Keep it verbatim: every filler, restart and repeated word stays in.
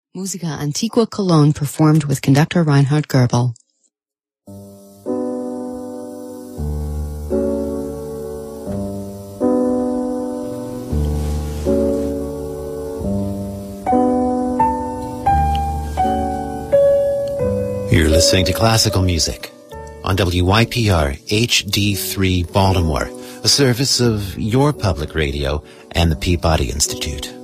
Musica Antigua Cologne performed with conductor Reinhard Goebel. You're listening to classical music on W Y P R H D three Baltimore, a service of your public radio and the Peabody Institute.